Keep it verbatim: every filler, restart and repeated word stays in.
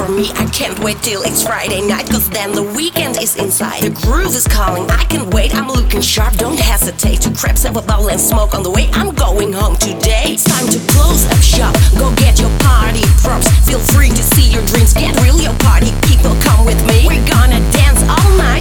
for me. I can't wait till it's Friday night, cause then the weekend is inside. The groove is calling, I can't wait, I'm looking sharp. Don't hesitate to grab yourself a bottle and smoke on the way. I'm going home today. It's time to close up shop. Go get your party props. Feel free to see your dreams get real. Your party people, come with me. We're gonna dance all night.